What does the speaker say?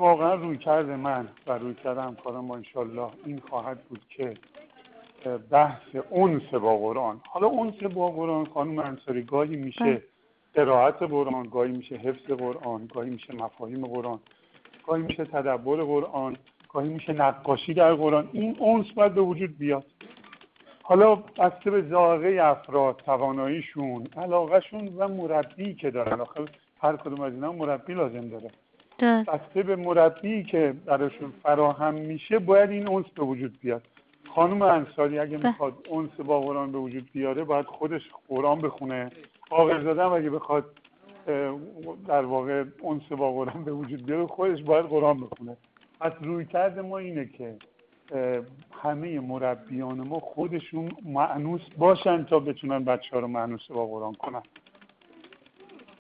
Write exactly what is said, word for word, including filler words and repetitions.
واقعا روی کرده من و روی کرده همکارم با انشالله این خواهد بود که بحث انس با قرآن، حالا انس با قرآن خانم انصاری گاهی میشه قرائت قرآن، گاهی میشه حفظ قرآن، گاهی میشه مفاهیم قرآن، گاهی میشه تدبر قرآن، گاهی میشه نقاشی در قرآن. این انس باید به وجود بیاد. حالا بسته به ذائقه افراد، تواناییشون، علاقهشون و مربی که دارن، آخه هر کدوم از اینا مربی لازم داره. بسته به مربی که براشون فراهم میشه باید این انس به وجود بیاد. خانم انصاری اگه میخواد انس با قرآن به وجود بیاره باید خودش قرآن بخونه. عاقل‌زاده هم اگه بخواد در واقع انس با قرآن به وجود بیاره خودش باید قرآن بخونه. پس رویکرد ما اینه که همه مربیان ما خودشون مأنوس باشن تا بتونن بچه‌ها رو مأنوس با قرآن کنن.